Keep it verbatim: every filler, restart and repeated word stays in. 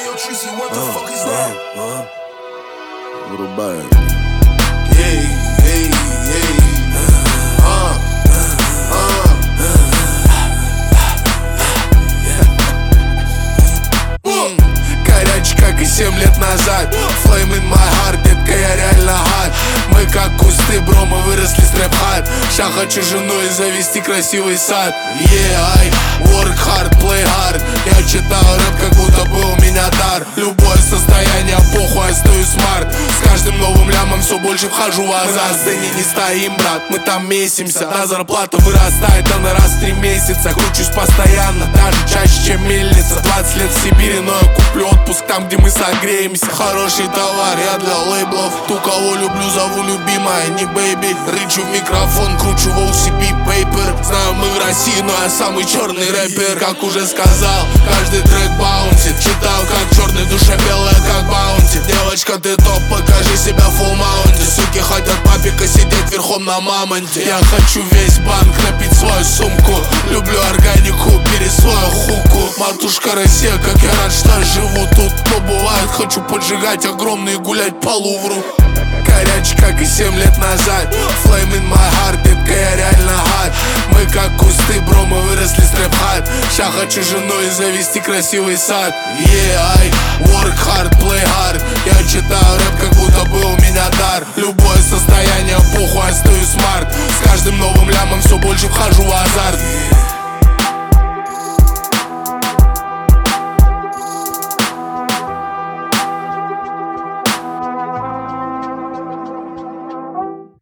yo, Tracy, what the fuck is that? Вырубаем. Эй, эй, эй, а, а. Горячий, как и семь лет назад. Flame in my heart, детка, я реально hard. Мы как кусты, бро, мы выросли с рэп-хард. Ща хочу жену и завести красивый сад. Yeah, I work hard, play hard. Я читаю рэп, как будто бы у меня дар. Любое состояние, похуй, я стою смарт. С каждым новым лямом все больше вхожу в азарт. В сцене не стоим, брат, мы там месимся. На зарплата вырастает, а на раз в три месяца. Кручусь постоянно, даже чаще, чем мельница. Двадцать лет в Сибири, но я куплю отпуск там, где мы согреемся. Хороший товар, я для лейблов. Ту, кого люблю, зову любимая, не бэйби. Рычу в микрофон, кручу в о си би Paper. Знаю, мы в России, но я самый черный рэпер. Как уже сказал, каждый трек баунтит. Читаю, как черный, душа белая, как баунти. Девочка, ты топ, покажи себя в фулл маунте. Суки хотят папика сидеть верхом на мамонте. Я хочу весь банк напить свою сумку. Люблю органику, бери свою хуку. Матушка Россия, как я рад, что живу тут. Но бывает, хочу поджигать огромные и гулять по Лувру. Горячий, как и семь лет назад. Flame in my heart, детка, я реально hard. Мы как кусты, бро, мы выросли с рэп-хард. Ща хочу жену и завести красивый сад. Yeah, I work hard, play hard. Я читаю рэп, как будто бы у меня дар. Любое состояние, похуй, я стою смарт. С каждым новым лямом все больше вхожу в азарт.